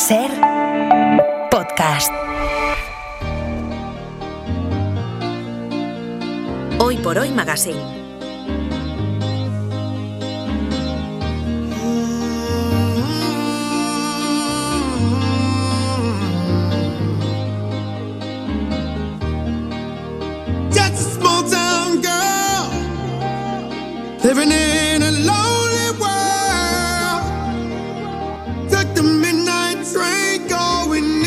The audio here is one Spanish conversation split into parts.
SER Podcast. Hoy por Hoy Magazine. Living in a lonely world. Took the midnight train going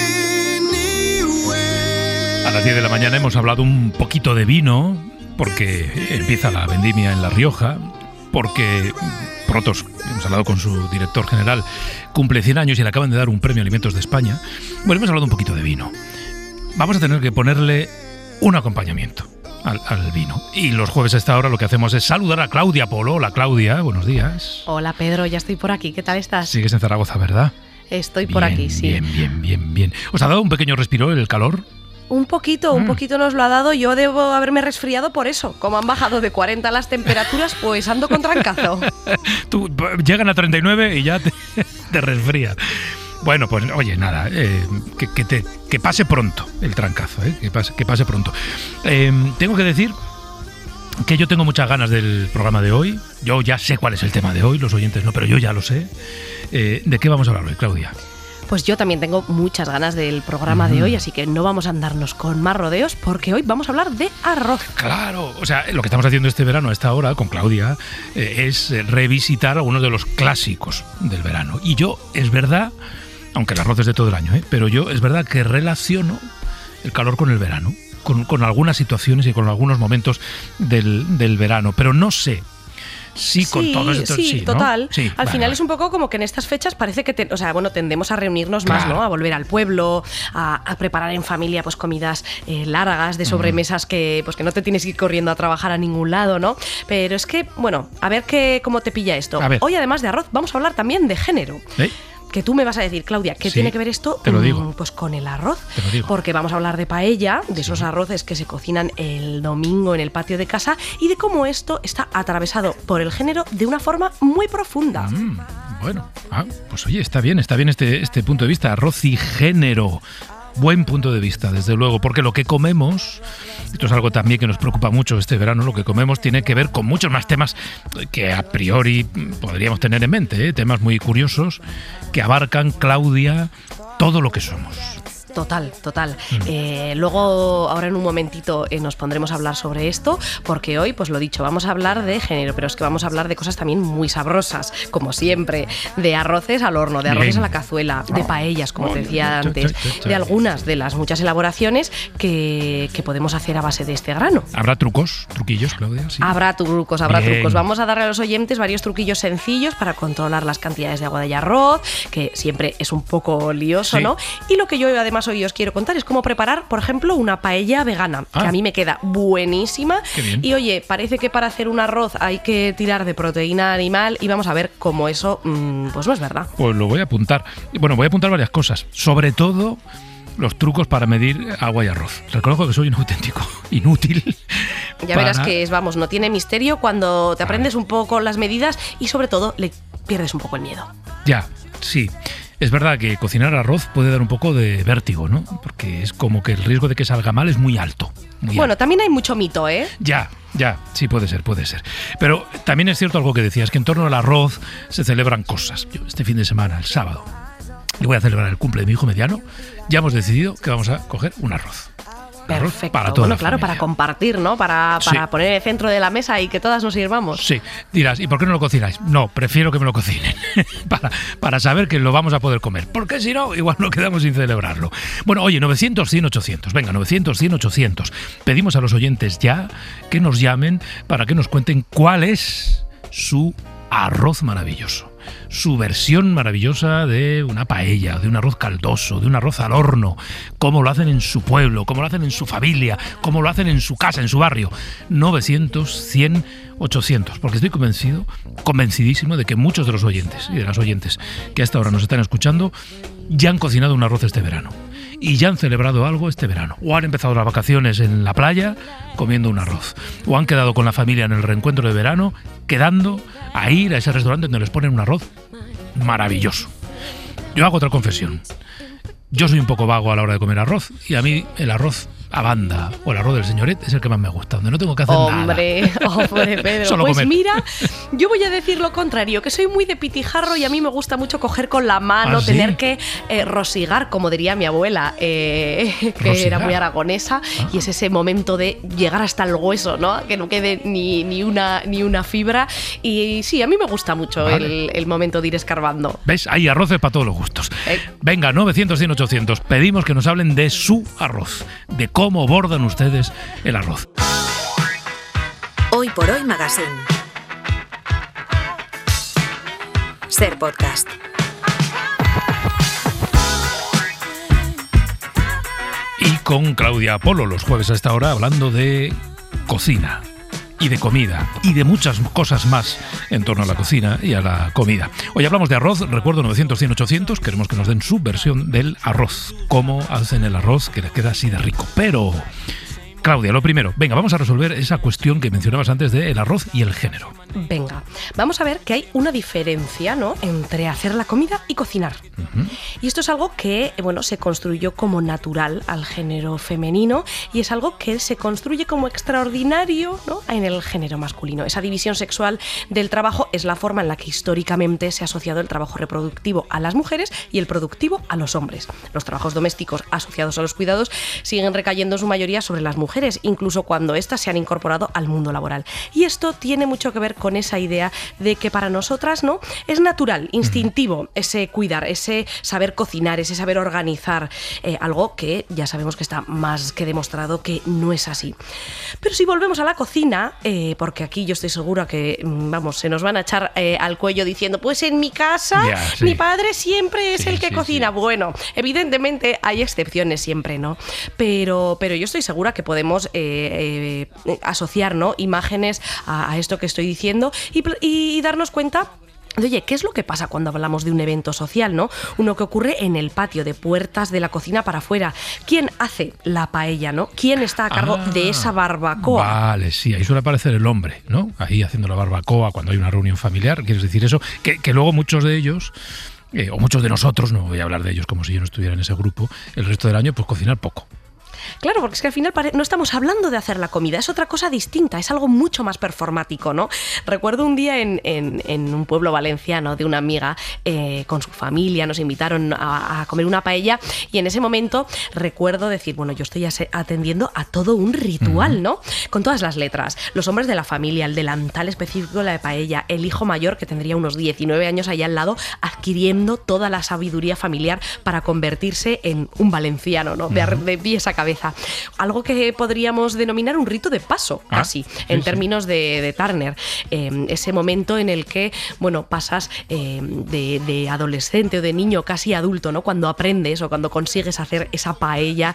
anywhere. A las 10 de la mañana hemos hablado un poquito de vino, porque empieza la vendimia en La Rioja, porque Protos, hemos hablado con su director general, cumple 100 años y le acaban de dar un premio Alimentos de España. Bueno, hemos hablado un poquito de vino. Vamos a tener que ponerle un acompañamiento al vino. Y los jueves a esta hora lo que hacemos es saludar a Claudia Polo. Hola, Claudia, buenos días. Hola, Pedro, ya estoy por aquí. ¿Qué tal estás? Sigues en Zaragoza, ¿verdad? Estoy por aquí, sí. Bien. ¿Os ha dado un pequeño respiro el calor? Un poquito nos lo ha dado. Yo debo haberme resfriado por eso. Como han bajado de 40 las temperaturas, pues ando con trancazo. Tú llegan a 39 y ya te resfrías. Bueno, pues oye, nada, que pase pronto el trancazo, que pase pronto. Tengo que decir que yo tengo muchas ganas del programa de hoy. Yo ya sé cuál es el tema de hoy, los oyentes no, pero yo ya lo sé. ¿De qué vamos a hablar hoy, Claudia? Pues yo también tengo muchas ganas del programa de hoy, así que no vamos a andarnos con más rodeos, porque hoy vamos a hablar de arroz. Claro, o sea, lo que estamos haciendo este verano a esta hora con Claudia es revisitar algunos de los clásicos del verano. Y yo, es verdad, aunque el arroz es de todo el año, pero yo es verdad que relaciono el calor con el verano, con algunas situaciones y con algunos momentos del verano, pero no sé. Sí, con todo esto. Sí, total. ¿No? Sí, al final es un poco como que en estas fechas parece que tendemos a reunirnos más, ¿no? A volver al pueblo, a preparar en familia pues comidas largas, de sobremesas que no te tienes que ir corriendo a trabajar a ningún lado, ¿no? Pero es que, bueno, a ver cómo te pilla esto. Hoy, además de arroz, vamos a hablar también de género. Que tú me vas a decir, Claudia, ¿qué tiene que ver esto? Te lo digo. Pues con el arroz. Te lo digo. Porque vamos a hablar de paella, de esos arroces que se cocinan el domingo en el patio de casa y de cómo esto está atravesado por el género de una forma muy profunda. Bueno, pues oye, está bien este punto de vista, arroz y género. Buen punto de vista, desde luego, porque lo que comemos, esto es algo también que nos preocupa mucho este verano, lo que comemos tiene que ver con muchos más temas que a priori podríamos tener en mente, temas muy curiosos que abarcan, Claudia, todo lo que somos. Total. Luego, ahora en un momentito nos pondremos a hablar sobre esto, porque hoy, pues lo dicho, vamos a hablar de género, pero es que vamos a hablar de cosas también muy sabrosas, como siempre, de arroces al horno, de arroces a la cazuela, de paellas, como te decía antes, de algunas de las muchas elaboraciones que podemos hacer a base de este grano. ¿Habrá truquillos, Claudia? ¿Sí? Habrá trucos. Vamos a darle a los oyentes varios truquillos sencillos para controlar las cantidades de agua del arroz, que siempre es un poco lioso, ¿no? Y lo que yo además hoy os quiero contar es cómo preparar, por ejemplo, una paella vegana, que a mí me queda buenísima. Y oye, parece que para hacer un arroz hay que tirar de proteína animal y vamos a ver cómo eso pues no es verdad. Pues lo voy a apuntar. Bueno, voy a apuntar varias cosas, sobre todo los trucos para medir agua y arroz. Reconozco que soy un auténtico inútil. Ya verás que no tiene misterio cuando te aprendes un poco las medidas y sobre todo le pierdes un poco el miedo. Ya, sí. Es verdad que cocinar arroz puede dar un poco de vértigo, ¿no? Porque es como que el riesgo de que salga mal es muy alto. También hay mucho mito, ¿eh? Ya, sí, puede ser. Pero también es cierto algo que decías, que en torno al arroz se celebran cosas. Yo este fin de semana, el sábado, le voy a celebrar el cumple de mi hijo mediano. Ya hemos decidido que vamos a coger un arroz. Perfecto. Para toda la familia. Para compartir, ¿no? Para poner en el centro de la mesa y que todas nos sirvamos. Sí. Dirás, ¿y por qué no lo cocináis? No, prefiero que me lo cocinen para saber que lo vamos a poder comer. Porque si no, igual nos quedamos sin celebrarlo. Bueno, oye, 900-100-800. Venga, 900-100-800. Pedimos a los oyentes ya que nos llamen para que nos cuenten cuál es su arroz maravilloso. Su versión maravillosa de una paella, de un arroz caldoso, de un arroz al horno, cómo lo hacen en su pueblo, cómo lo hacen en su familia, cómo lo hacen en su casa, en su barrio. 900-100-800, porque estoy convencidísimo de que muchos de los oyentes y de las oyentes que hasta ahora nos están escuchando ya han cocinado un arroz este verano. Y ya han celebrado algo este verano. O han empezado las vacaciones en la playa comiendo un arroz. O han quedado con la familia en el reencuentro de verano, quedando a ir a ese restaurante donde les ponen un arroz maravilloso. yo hago otra confesión. Yo soy un poco vago a la hora de comer arroz y a mí el arroz a banda o el arroz del señoret es el que más me gusta, donde no tengo que hacer nada. Hombre, Pedro. Solo pues comer. Mira, yo voy a decir lo contrario, que soy muy de pitijarro y a mí me gusta mucho coger con la mano, ¿Ah, sí? tener que rosigar, como diría mi abuela, que ¿Rosigar? era muy aragonesa, y es ese momento de llegar hasta el hueso, ¿no? Que no quede ni una fibra. Y sí, a mí me gusta mucho el momento de ir escarbando. ¿Ves? Hay arroces para todos los gustos. Venga, 900, 100, 800. Pedimos que nos hablen de su arroz, de cómo bordan ustedes el arroz. Hoy por Hoy Magazine. Ser podcast. Y con Claudia Polo, los jueves a esta hora, hablando de cocina y de comida y de muchas cosas más en torno a la cocina y a la comida. Hoy hablamos de arroz, recuerdo 900, 100, 800, queremos que nos den su versión del arroz, cómo hacen el arroz que les queda así de rico. Pero, Claudia, lo primero, venga, vamos a resolver esa cuestión que mencionabas antes del arroz y el género. Venga, vamos a ver que hay una diferencia, ¿no?, entre hacer la comida y cocinar. Uh-huh. Y esto es algo que, bueno, se construyó como natural al género femenino y es algo que se construye como extraordinario, ¿no?, en el género masculino. Esa división sexual del trabajo es la forma en la que históricamente se ha asociado el trabajo reproductivo a las mujeres y el productivo a los hombres. Los trabajos domésticos asociados a los cuidados siguen recayendo en su mayoría sobre las mujeres, incluso cuando éstas se han incorporado al mundo laboral. Y esto tiene mucho que ver con esa idea de que para nosotras, ¿no?, es natural, instintivo, ese cuidar, ese saber cocinar, ese saber organizar, algo que ya sabemos que está más que demostrado que no es así. Pero si volvemos a la cocina, porque aquí yo estoy segura que, vamos, se nos van a echar al cuello diciendo, pues en mi casa mi padre siempre es el que cocina. Sí. Bueno, evidentemente hay excepciones siempre, ¿no? Pero yo estoy segura que podemos asociar, ¿no?, imágenes a esto que estoy diciendo y darnos cuenta de, oye, ¿qué es lo que pasa cuando hablamos de un evento social, ¿no? Uno que ocurre en el patio, de puertas de la cocina para afuera. ¿Quién hace la paella, no? ¿Quién está a cargo de esa barbacoa? Vale, sí, ahí suele aparecer el hombre, ¿no? Ahí haciendo la barbacoa cuando hay una reunión familiar. ¿Quieres decir eso? Que luego muchos de ellos, o muchos de nosotros, no voy a hablar de ellos como si yo no estuviera en ese grupo, el resto del año, pues cocinar poco. Claro, porque es que al final no estamos hablando de hacer la comida, es otra cosa distinta, es algo mucho más performático, ¿no? Recuerdo un día en un pueblo valenciano de una amiga con su familia, nos invitaron a comer una paella y en ese momento recuerdo decir, bueno, yo estoy atendiendo a todo un ritual, ¿no? Con todas las letras, los hombres de la familia, el delantal específico de la paella, el hijo mayor que tendría unos 19 años allá al lado, adquiriendo toda la sabiduría familiar para convertirse en un valenciano, ¿no? De pies a cabeza. Algo que podríamos denominar un rito de paso, casi, en términos de Turner. Ese momento en el que, bueno, pasas de adolescente o de niño casi adulto, ¿no? Cuando aprendes o cuando consigues hacer esa paella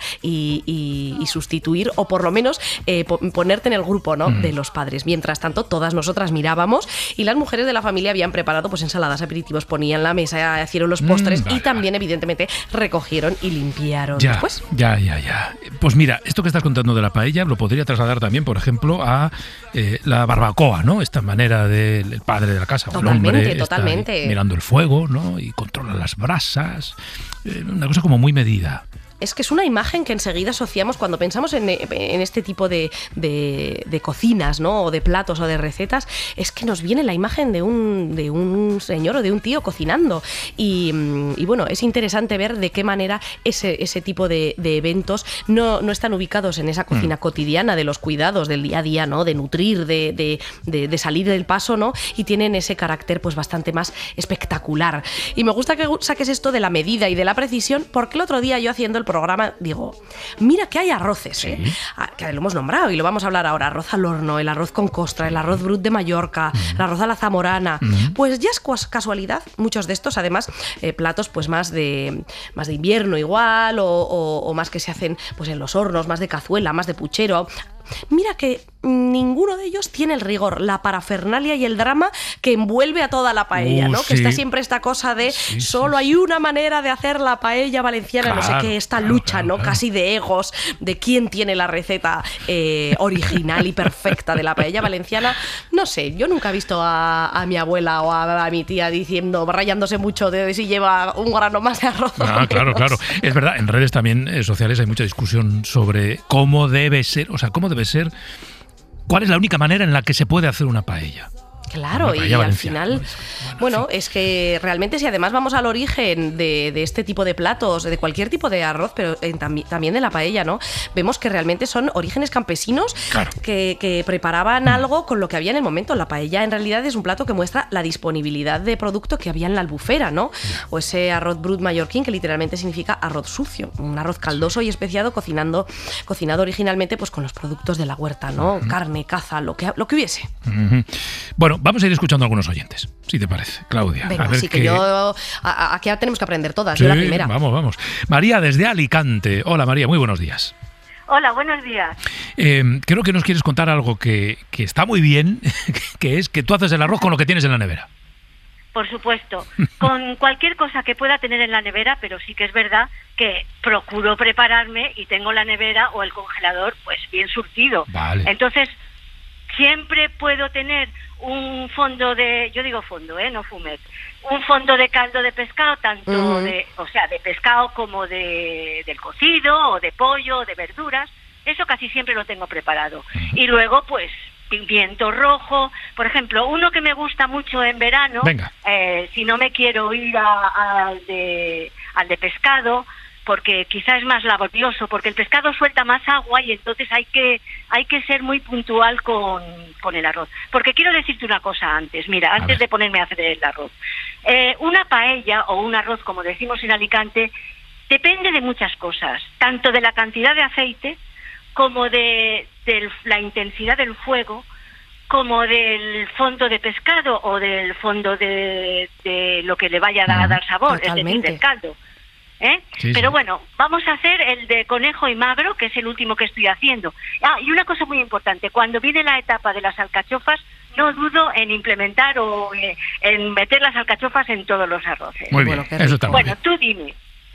y sustituir, o por lo menos ponerte en el grupo, ¿no?, de los padres. Mientras tanto, todas nosotras mirábamos y las mujeres de la familia habían preparado pues ensaladas, aperitivos, ponían la mesa, hicieron los postres y también, evidentemente, recogieron y limpiaron después. Ya. Pues mira, esto que estás contando de la paella lo podría trasladar también, por ejemplo, a la barbacoa, ¿no? Esta manera del padre de la casa, o el hombre totalmente. Está mirando el fuego, ¿no? Y controla las brasas. Una cosa como muy medida. Es que es una imagen que enseguida asociamos cuando pensamos en este tipo de cocinas, ¿no?, o de platos o de recetas. Es que nos viene la imagen de un señor o de un tío cocinando. Y bueno, es interesante ver de qué manera ese tipo de eventos no están ubicados en esa cocina cotidiana de los cuidados del día a día, ¿no?, de nutrir, de salir del paso, ¿no?, y tienen ese carácter pues bastante más espectacular. Y me gusta que saques esto de la medida y de la precisión, porque el otro día yo haciendo el programa digo, mira que hay arroces, que lo hemos nombrado y lo vamos a hablar ahora: arroz al horno, el arroz con costra, el arroz brut de Mallorca, el arroz a la zamorana. Pues ya es casualidad, muchos de estos, además, platos pues más de invierno igual, o más que se hacen pues en los hornos, más de cazuela, más de puchero. mira que ninguno de ellos tiene el rigor, la parafernalia y el drama que envuelve a toda la paella, ¿no? Sí. Que está siempre esta cosa de solo hay una manera de hacer la paella valenciana, Claro, no sé qué, esta lucha, ¿no? Casi de egos, de quién tiene la receta original y perfecta de la paella valenciana. No sé, yo nunca he visto a mi abuela o a mi tía diciendo, rayándose mucho de si lleva un grano más de arroz. Claro. Es verdad, en redes también sociales hay mucha discusión sobre cómo debe ser, cuál es la única manera en la que se puede hacer una paella. Claro, y al final, bueno, es que realmente si además vamos al origen de este tipo de platos, de cualquier tipo de arroz, pero también de la paella, ¿no? Vemos que realmente son orígenes campesinos que preparaban algo con lo que había en el momento. La paella en realidad es un plato que muestra la disponibilidad de producto que había en la albufera, ¿no? O ese arroz brut mallorquín, que literalmente significa arroz sucio, un arroz caldoso y especiado cocinado originalmente pues con los productos de la huerta, ¿no? Carne, caza, lo que hubiese. Bueno, vamos a ir escuchando a algunos oyentes, si te parece, Claudia. Venga, a ver sí, que yo... Aquí tenemos que aprender todas, sí, yo la primera. Vamos. María, desde Alicante. Hola, María, muy buenos días. Hola, buenos días. Creo que nos quieres contar algo que está muy bien, que es que tú haces el arroz con lo que tienes en la nevera. Por supuesto, con cualquier cosa que pueda tener en la nevera, pero sí que es verdad que procuro prepararme y tengo la nevera o el congelador pues bien surtido. Vale. Entonces, siempre puedo tener un fondo de, yo digo fondo, no fumet, un fondo de caldo de pescado, tanto de pescado como del cocido, o de pollo, o de verduras. Eso casi siempre lo tengo preparado. Y luego, pues, pimiento rojo, por ejemplo, uno que me gusta mucho en verano, si no me quiero ir al de pescado, porque quizás es más laborioso, porque el pescado suelta más agua y entonces hay que ser muy puntual con el arroz. Porque quiero decirte una cosa antes, mira, antes de ponerme a hacer el arroz. Una paella o un arroz, como decimos en Alicante, depende de muchas cosas, tanto de la cantidad de aceite, como de la intensidad del fuego, como del fondo de pescado o del fondo de lo que le vaya a dar sabor, es decir, del caldo. Pero bueno, vamos a hacer el de conejo y magro, que es el último que estoy haciendo. Y una cosa muy importante, cuando viene la etapa de las alcachofas, no dudo en implementar o en meter las alcachofas en todos los arroces. Muy bien, eso está muy bien. Tú dime.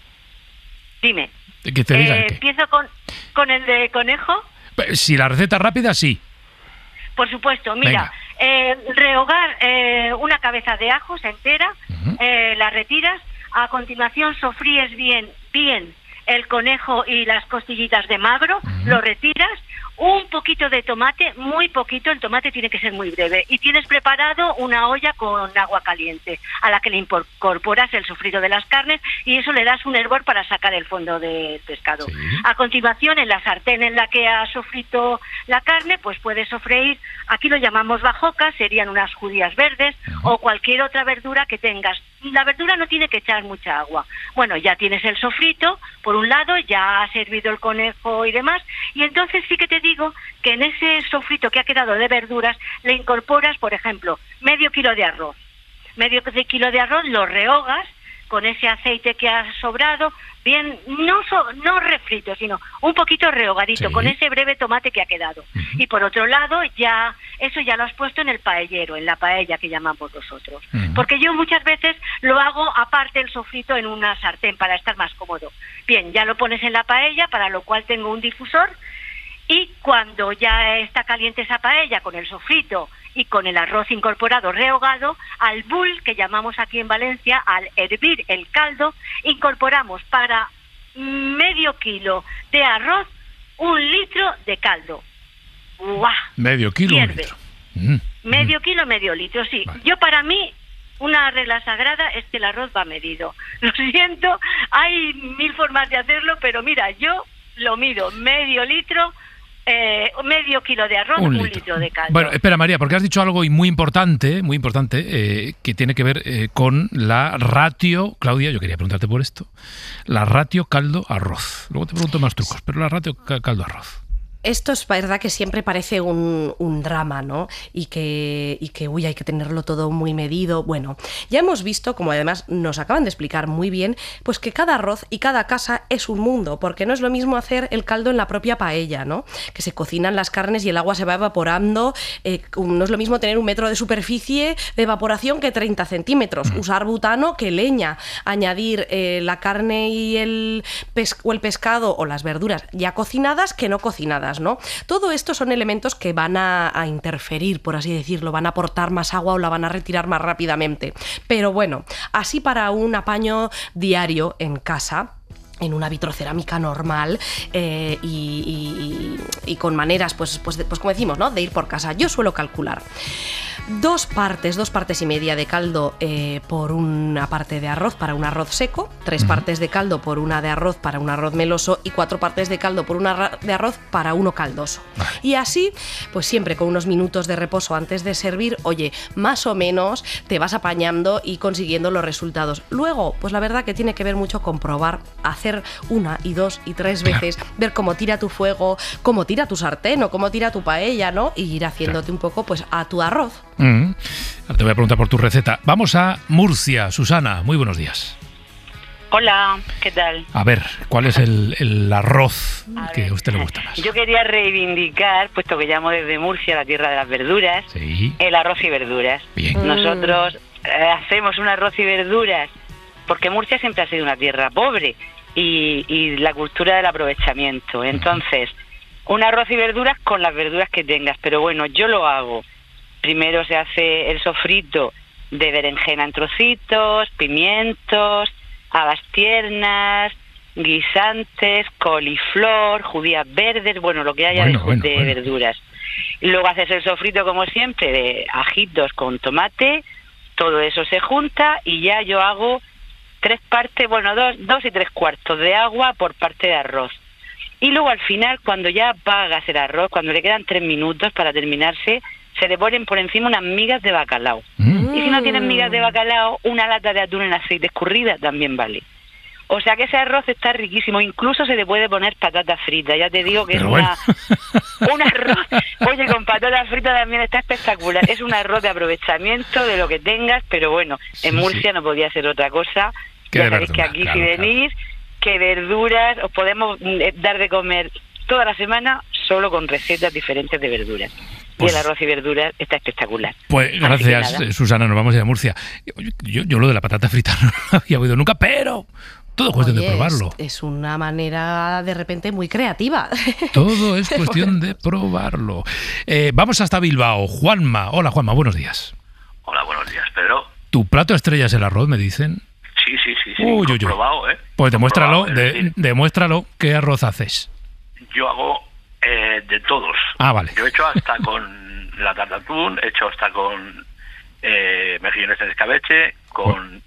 Que te diga ¿Empiezo con el de conejo? Si la receta rápida, sí. Por supuesto, mira, rehogar una cabeza de ajos entera, la retiras. A continuación sofríes bien el conejo y las costillitas de magro, lo retiras, un poquito de tomate, muy poquito, el tomate tiene que ser muy breve, y tienes preparado una olla con agua caliente a la que le incorporas el sofrito de las carnes y eso le das un hervor para sacar el fondo del pescado. Sí. A continuación, en la sartén en la que has sofrito la carne, pues puedes sofreír, aquí lo llamamos bajocas, serían unas judías verdes o cualquier otra verdura que tengas. La verdura no tiene que echar mucha agua. Bueno, ya tienes el sofrito, por un lado, ya has servido el conejo y demás, y entonces sí que te digo que en ese sofrito que ha quedado de verduras le incorporas, por ejemplo, medio kilo de arroz. Medio kilo de arroz lo rehogas con ese aceite que has sobrado, bien, no refrito, sino un poquito rehogadito, con ese breve tomate que ha quedado. Y por otro lado, eso ya lo has puesto en el paellero, en la paella que llamamos nosotros. Porque yo muchas veces lo hago aparte el sofrito en una sartén para estar más cómodo. Bien, ya lo pones en la paella, para lo cual tengo un difusor, y cuando ya está caliente esa paella con el sofrito y con el arroz incorporado rehogado, al bull, que llamamos aquí en Valencia, al hervir el caldo, incorporamos para medio kilo de arroz 1 litro de caldo. ¡Guau! Medio kilo, hierve. Medio kilo, medio litro, sí. Vale. Yo, para mí, una regla sagrada es que el arroz va medido. Lo siento, hay 1000 formas de hacerlo, pero mira, yo lo mido, medio litro, medio kilo de arroz, 1 litro de caldo. Bueno, espera, María, porque has dicho algo muy importante, que tiene que ver con la ratio. Claudia, yo quería preguntarte por esto. La ratio caldo-arroz. Luego te pregunto más trucos, pero la ratio caldo-arroz. Esto es verdad que siempre parece un drama, ¿no? Y que hay que tenerlo todo muy medido. Bueno, ya hemos visto, como además nos acaban de explicar muy bien, pues que cada arroz y cada casa es un mundo, porque no es lo mismo hacer el caldo en la propia paella, ¿no? Que se cocinan las carnes y el agua se va evaporando. No es lo mismo tener 1 metro de superficie de evaporación que 30 centímetros. Usar butano que leña. Añadir la carne y el pescado o las verduras ya cocinadas que no cocinadas, ¿no? Todo esto son elementos que van a interferir, por así decirlo, van a aportar más agua o la van a retirar más rápidamente. Pero bueno, así para un apaño diario en casa, en una vitrocerámica normal y con maneras, pues como decimos, ¿no? De ir por casa. Yo suelo calcular 2 partes y media de caldo por una parte de arroz para un arroz seco, 3 partes de caldo por una de arroz para un arroz meloso y 4 partes de caldo por una de arroz para uno caldoso. Y así, pues siempre con unos minutos de reposo antes de servir, oye, más o menos te vas apañando y consiguiendo los resultados. Luego, pues la verdad que tiene que ver mucho con probar, hacer 1 y 2 y 3 veces, ver cómo tira tu fuego, cómo tira tu sartén o cómo tira tu paella, ¿no? Y ir haciéndote un poco pues a tu arroz. Ahora te voy a preguntar por tu receta. Vamos a Murcia. Susana, muy buenos días. Hola, ¿qué tal? A ver, ¿cuál es el arroz que a usted le gusta más? Yo quería reivindicar, puesto que llamo desde Murcia, la tierra de las verduras, sí, el arroz y verduras. Bien. Nosotros hacemos un arroz y verduras porque Murcia siempre ha sido una tierra pobre y la cultura del aprovechamiento. Entonces, un arroz y verduras con las verduras que tengas. Pero bueno, yo lo hago. Primero se hace el sofrito de berenjena en trocitos, pimientos, habas tiernas, guisantes, coliflor, judías verdes, bueno, lo que haya de verduras. Y luego haces el sofrito, como siempre, de ajitos con tomate, todo eso se junta y ya yo hago 3 partes, bueno, 2 y 3/4 de agua por parte de arroz. Y luego al final, cuando ya apagas el arroz, cuando le quedan 3 minutos para terminarse, se le ponen por encima unas migas de bacalao. Y si no tienes migas de bacalao, una lata de atún en aceite escurrida también vale. O sea que ese arroz está riquísimo. Incluso se le puede poner patatas fritas. Ya te digo que es un arroz. Oye, con patatas fritas también está espectacular. Es un arroz de aprovechamiento de lo que tengas, pero bueno, en Murcia no podía ser otra cosa. Ya sabéis que aquí, si venís, que verduras, os podemos dar de comer toda la semana solo con recetas diferentes de verduras. Pues, y el arroz y verduras está espectacular. Pues gracias, Susana, nos vamos a ir a Murcia. Yo lo de la patata frita no lo había oído nunca, pero todo es cuestión de probarlo. Es una manera de repente muy creativa. Todo es cuestión de probarlo. Vamos hasta Bilbao. Juanma. Hola, Juanma, buenos días. Hola, buenos días, Pedro. ¿Tu plato estrella es el arroz, me dicen? Sí. Comprobado, ¿eh? Pues demuéstralo. ¿Qué arroz haces? Yo hago de todos. Ah, vale. Yo he hecho hasta con latas de atún, he hecho hasta con mejillones en escabeche, con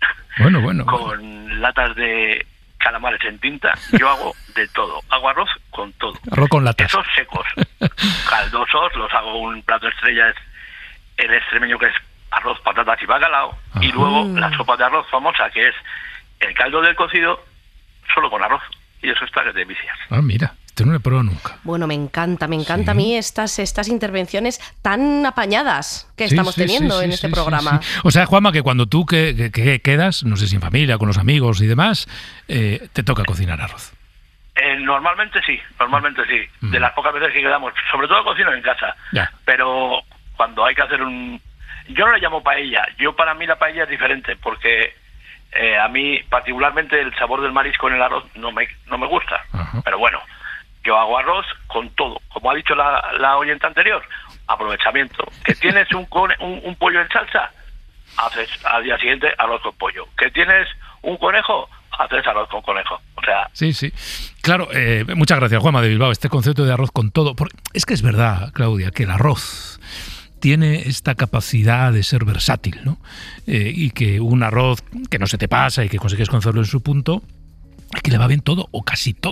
latas de calamares en tinta. Yo hago de todo. Hago arroz con todo. Arroz con latas. Esos secos. Caldosos, los hago un plato estrella, es el extremeño, que es arroz, patatas y bacalao. Ajá. Y luego la sopa de arroz famosa, que es el caldo del cocido, solo con arroz. Y eso está que te vicias. Ah, mira. Esto no lo he probado nunca. Bueno, me encanta a mí estas intervenciones tan apañadas que estamos teniendo en este programa. Sí. O sea, Juanma, que cuando tú que quedas, no sé si en familia, con los amigos y demás, te toca cocinar arroz. Normalmente sí. De las pocas veces que quedamos, sobre todo cocino en casa. Ya. Pero cuando hay que hacer yo no le llamo paella. Para mí la paella es diferente, porque a mí particularmente el sabor del marisco en el arroz no me gusta. Ajá. Pero bueno, yo hago arroz con todo. Como ha dicho la oyente anterior, aprovechamiento. Que tienes un pollo en salsa, haces al día siguiente arroz con pollo. Que tienes un conejo, haces arroz con conejo. O sea... Sí. Claro, muchas gracias, Juanma de Bilbao. Este concepto de arroz con todo... Es que es verdad, Claudia, que el arroz tiene esta capacidad de ser versátil, ¿no? Y que un arroz que no se te pasa y que consigues conocerlo en su punto, que le va bien todo o casi todo.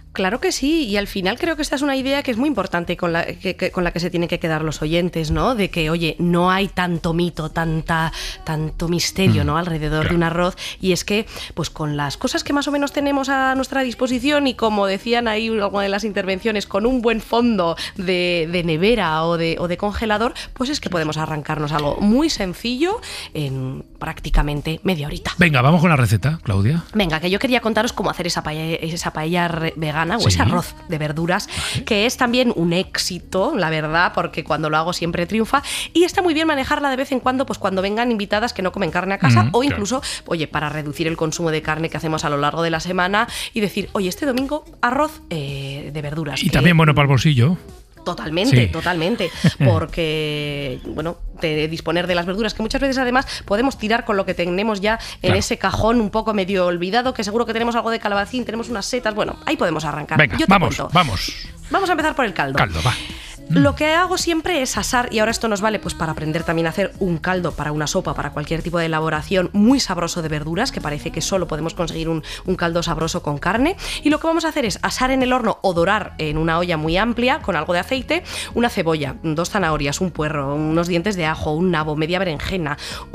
Claro que sí, y al final creo que esta es una idea que es muy importante con la que se tienen que quedar los oyentes, ¿no? De que, oye, no hay tanto mito, tanto misterio, ¿no? Alrededor de un arroz, y es que, pues con las cosas que más o menos tenemos a nuestra disposición y como decían ahí en alguna de las intervenciones, con un buen fondo de nevera o de congelador, pues es que podemos arrancarnos algo muy sencillo en prácticamente media horita. Venga, vamos con la receta, Claudia. Venga, que yo quería contaros cómo hacer esa paella vegana o ese arroz de verduras, que es también un éxito, la verdad, porque cuando lo hago siempre triunfa, y está muy bien manejarla de vez en cuando, pues cuando vengan invitadas que no comen carne a casa, o incluso, oye, para reducir el consumo de carne que hacemos a lo largo de la semana y decir, oye, este domingo arroz de verduras. Y también bueno para el bolsillo. Totalmente, porque, bueno, de disponer de las verduras, que muchas veces además podemos tirar con lo que tenemos ya en ese cajón un poco medio olvidado, que seguro que tenemos algo de calabacín, tenemos unas setas, bueno, ahí podemos arrancar. Venga, vamos. Vamos a empezar por el caldo. Va. Lo que hago siempre es asar, y ahora esto nos vale pues para aprender también a hacer un caldo para una sopa, para cualquier tipo de elaboración muy sabroso de verduras, que parece que solo podemos conseguir un caldo sabroso con carne. Y lo que vamos a hacer es asar en el horno o dorar en una olla muy amplia con algo de aceite una cebolla, 2 zanahorias, un puerro, unos dientes de ajo, un nabo, media berenjena,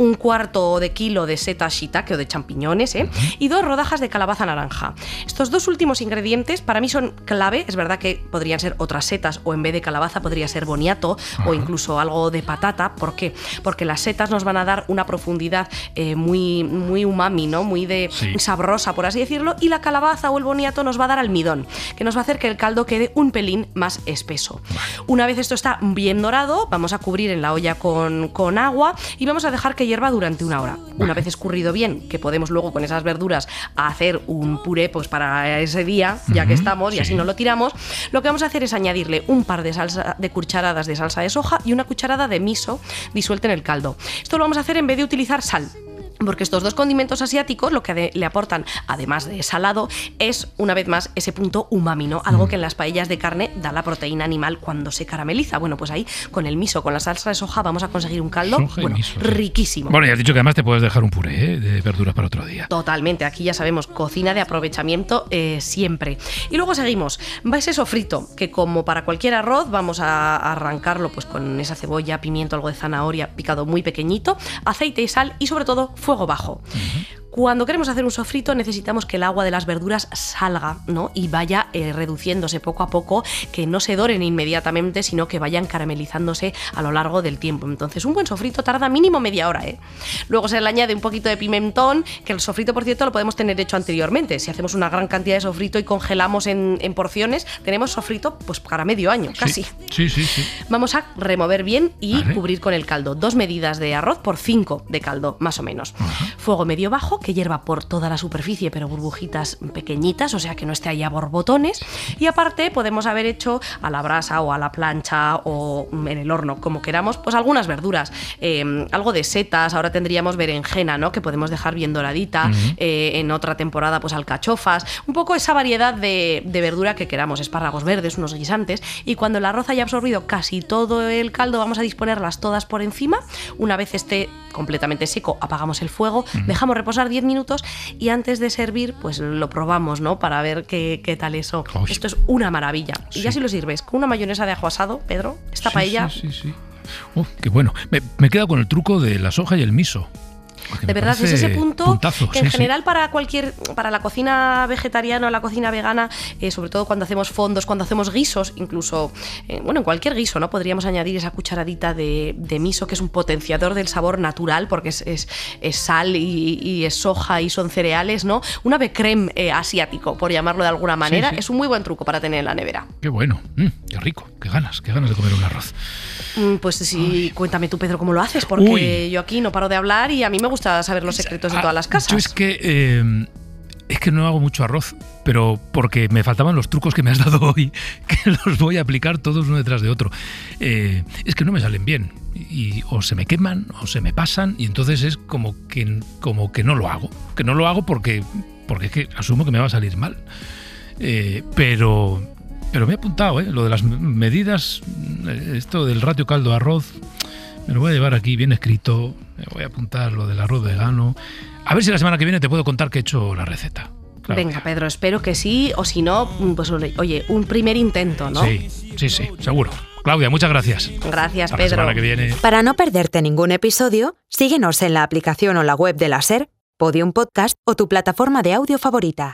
1/4 de kilo de setas shiitake o de champiñones, y 2 rodajas de calabaza naranja. Estos 2 últimos ingredientes para mí son clave. Es verdad que podrían ser otras setas, o en vez de calabaza podría ser boniato o incluso algo de patata. ¿Por qué? Porque las setas nos van a dar una profundidad muy, muy umami, ¿no? Muy sabrosa, por así decirlo, y la calabaza o el boniato nos va a dar almidón, que nos va a hacer que el caldo quede un pelín más espeso. Una vez esto está bien dorado, vamos a cubrir en la olla con agua y vamos a dejar que hierva durante 1 hora. Una vez escurrido bien, que podemos luego con esas verduras hacer un puré pues para ese día, ya que estamos, y así no lo tiramos, lo que vamos a hacer es añadirle un par de cucharadas de salsa de soja y una cucharada de miso disuelta en el caldo. Esto lo vamos a hacer en vez de utilizar sal, porque estos 2 condimentos asiáticos lo que le aportan, además de salado, es una vez más ese punto umami, ¿no? Algo que en las paellas de carne da la proteína animal cuando se carameliza. Bueno, pues ahí con el miso, con la salsa de soja, vamos a conseguir un caldo riquísimo. Bueno, ya has dicho que además te puedes dejar un puré de verduras para otro día. Totalmente, aquí ya sabemos, cocina de aprovechamiento siempre. Y luego seguimos, va ese sofrito, que como para cualquier arroz vamos a arrancarlo pues con esa cebolla, pimiento, algo de zanahoria picado muy pequeñito, aceite y sal, y sobre todo fuego bajo. Cuando queremos hacer un sofrito necesitamos que el agua de las verduras salga, ¿no? Y vaya reduciéndose poco a poco, que no se doren inmediatamente, sino que vayan caramelizándose a lo largo del tiempo. Entonces un buen sofrito tarda mínimo media hora, ¿eh? Luego se le añade un poquito de pimentón, que el sofrito, por cierto, lo podemos tener hecho anteriormente. Si hacemos una gran cantidad de sofrito y congelamos en porciones, tenemos sofrito pues para medio año, casi. Sí. Vamos a remover bien y cubrir con el caldo. 2 medidas de arroz por 5 de caldo, más o menos. Fuego medio bajo, que hierva por toda la superficie, pero burbujitas pequeñitas, o sea que no esté ahí a borbotones. Y aparte podemos haber hecho a la brasa o a la plancha o en el horno, como queramos, pues algunas verduras, algo de setas. Ahora tendríamos berenjena, ¿no? Que podemos dejar bien doradita. En otra temporada pues alcachofas, un poco esa variedad de verdura que queramos, espárragos verdes, unos guisantes. Y cuando el arroz haya absorbido casi todo el caldo, vamos a disponerlas todas por encima. Una vez esté completamente seco, apagamos el fuego, dejamos reposar 10 minutos y antes de servir pues lo probamos, ¿no? Para ver qué tal eso. Esto es una maravilla. Y ya si lo sirves con una mayonesa de ajo asado, Pedro, esta paella... Sí. Qué bueno. Me he quedado con el truco de la soja y el miso. De verdad, es ese puntazo, que en general para la cocina vegetariana o la cocina vegana, sobre todo cuando hacemos fondos, cuando hacemos guisos, incluso, en cualquier guiso, ¿no? Podríamos añadir esa cucharadita de miso, que es un potenciador del sabor natural, porque es sal y es soja y son cereales, ¿no? Un ave crème asiático, por llamarlo de alguna manera. Es un muy buen truco para tener en la nevera. Qué bueno, qué rico, qué ganas de comer un arroz. Pues sí, cuéntame tú, Pedro, cómo lo haces, porque yo aquí no paro de hablar y a mí me gusta saber los secretos de todas las casas. Yo es que no hago mucho arroz, pero porque me faltaban los trucos que me has dado hoy, que los voy a aplicar todos uno detrás de otro. Es que no me salen bien, y o se me queman o se me pasan, y entonces es como que no lo hago. Que no lo hago porque es que asumo que me va a salir mal. Pero me he apuntado, lo de las medidas, esto del ratio caldo-arroz, me lo voy a llevar aquí bien escrito. Me voy a apuntar lo del arroz vegano. A ver si la semana que viene te puedo contar que he hecho la receta. Claudia. Venga, Pedro, espero que sí, o si no, pues oye, un primer intento, ¿no? Sí, seguro. Claudia, muchas gracias. Gracias, Hasta Pedro. La semana que viene. Para no perderte ningún episodio, síguenos en la aplicación o la web de la SER, Podium Podcast o tu plataforma de audio favorita.